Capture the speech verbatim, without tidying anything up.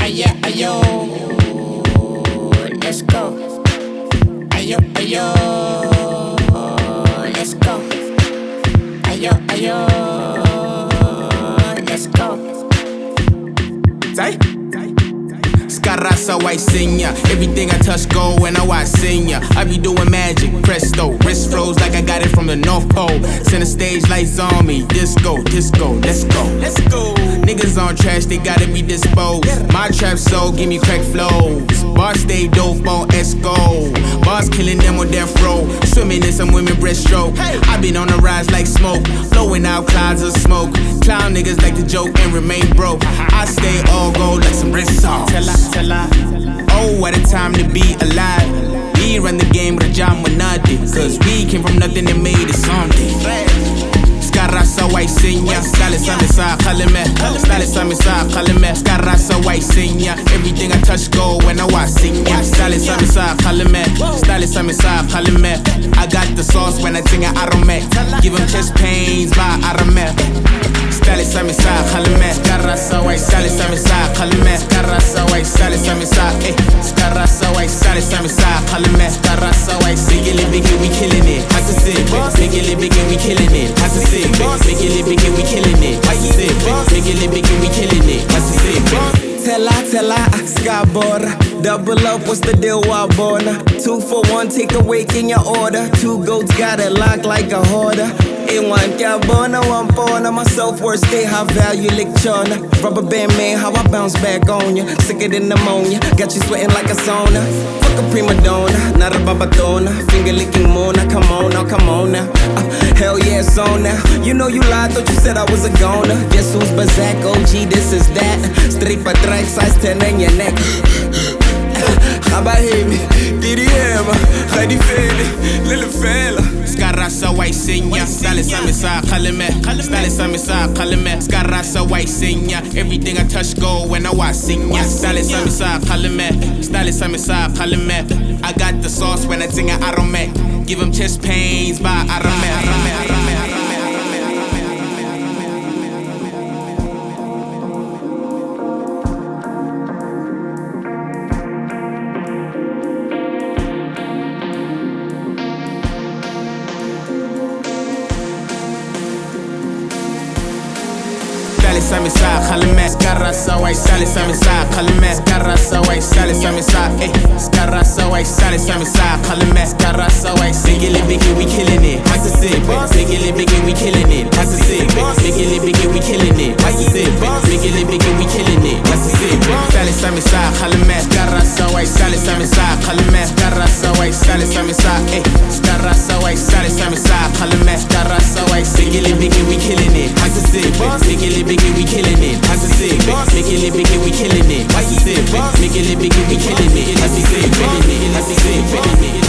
Ayo, ayo, let's go. Ayo, ayo, let's go. Ayo, ayo, let's go. Say. Scarraza, white senior. Everything I touch go when I watch senior. I be doing magic, presto. Wrist froze like I got it from the North Pole. Center stage lights on me. Disco, disco, let's go, let's go. Niggas on trash, they gotta be disposed. My trap soul, give me crack flows. Bars stay dope on Esco. Bars killing them on death row. Swimming in some women breaststroke. I been on the rise like smoke. Blowing out clouds of smoke. Clown niggas like to joke and remain broke. I stay all gold like some wrist sauce. Oh, what a time to be alive. We run the game with a job with nothing. Cause we came from nothing and made it something. Scarraza, white senior. Style is on sa kalime. Style is on sa kalime. Scarraza, white senior. Everything I touch go when I watch senior. Style is on sa kalime. Style is on sa kalime. I got the sauce when I sing an arome. Give them chest pains by arome. Style is on sa kalime. Scarraza, white. Style is on sa kalime. Scarraza, white. Style is on sa. Eh. Scarraza, white. Style is on sa kalime. Scarraza, white. Biggie, biggie, we killing it. I can see it. Biggie, biggie, we killing it. I can see it. Biggie, biggie, we killing it. I can see it. Biggie, biggie, we killing it. I can see it. Tell I, tell I, Scarborough. Double up, what's the deal, Wabona? Two for one, take a wake in your order. Two goats got it locked like a hoarder. In one carbona, one pawn. My self-worth stay high value, lick chona. Rubber band man, how I bounce back on ya. Sicker than pneumonia, got you sweating like a sauna. Fuck a prima donna, not a babatona. Finger licking mona, come on now, come on now. Uh, hell yeah, it's on now. You know you lied, thought you said I was a goner. Guess who's Bazak, O G, this is that. Straight pa track, size ten in your neck. Ga heen, D D M, ga die velen, lille velen. Scarraza, white senior. Style is on sa kalime. Style is on sa kalime. Scarraza, white senior. Everything I touch go when I watch senior. Style is on sa kalime. Style is on sa kalime. I got the sauce when I sing an arome. Give them chest pains by arome. Style is on sa kalime. Scarraza, white. Style is on sa kalime. Scarraza, white. Style is on sa. Eh. Scarraza, white. Style is on sa kalime. Scarraza, white. Biggie, biggie, we killing it. I can see it. Biggie, biggie, we killing it. I can see it. Biggie, biggie, we killing it. I can see it. Biggie, biggie, we killing it. I can see it. Style is on sa kalime. Scarraza, white. Style is on sa kalime. Scarraza, white. Style is on sa. Eh. Scarraza, white. Style is on sa kalime. Scarraza, white. Biggie, biggie, we killing it. I can see it. Biggie, biggie, we killing it. I can see it. Biggie, biggie, we killing it. I can see it. Biggie, biggie, we killing it. I can see it. I can see it.